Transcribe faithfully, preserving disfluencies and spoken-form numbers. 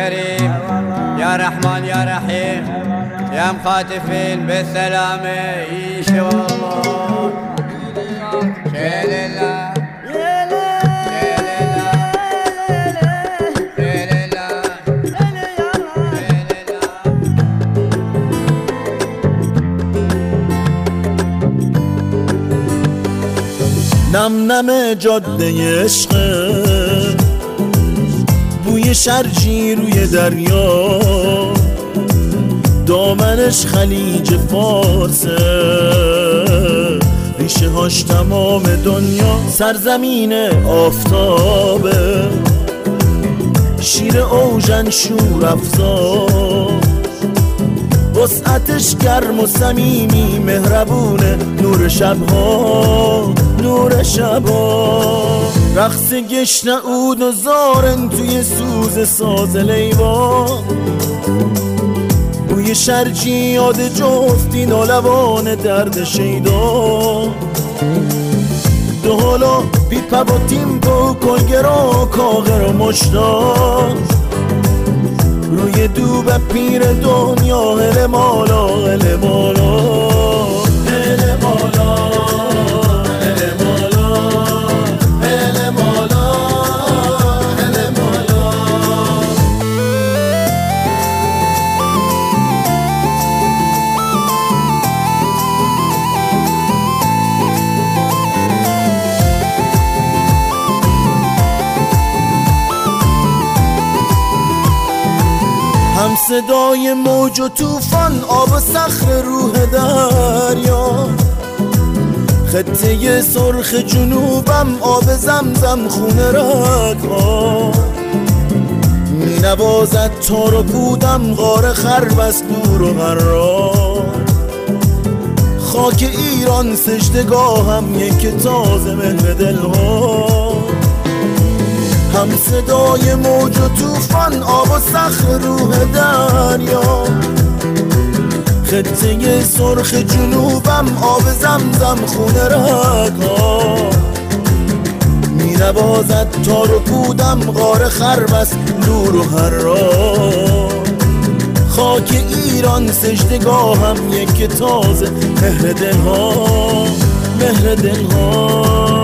كريم يا رحمن يا رحيم يا مخاتفين بالسلامة إيش والله شيل الله نم نم جاده عشقه بوی شرجی روی دریا دامنش خلیج فارسه ریشه هاش تمام دنیا سرزمین آفتابه شیر اوژن شور افزار وسعتش گرم و صمیمی مهربونه نور شبها نور شبها رقص گشنه عود و زارن توی سوز ساز لیوا بوی شرجی یاد جفتی نالوان درد شیدا دو حالا بی پا و تیمپو کلگرا کاغر و مشتاق روی دوب پیر دنیا هل مالا هل مالا هل مالا هل مالا هل مالا هل مالا هم صدای موج و توفان آب و صخر روح دریا خطه سرخ جنوبم آب زمزم خونه رگها می نوازد تار و پودم غار خربست دور و قرار خاک ایران سجدگاهم یک تازه مهر دلها هم صدای موج و توفان آب و صخر روح دریا خطه سرخ جنوبم آب زمزم خونه رگها می نوازد تار و پودم غار خربست نور و حرار خاک ایران سجدگاهم یک تازه مهر دلها مهر دلها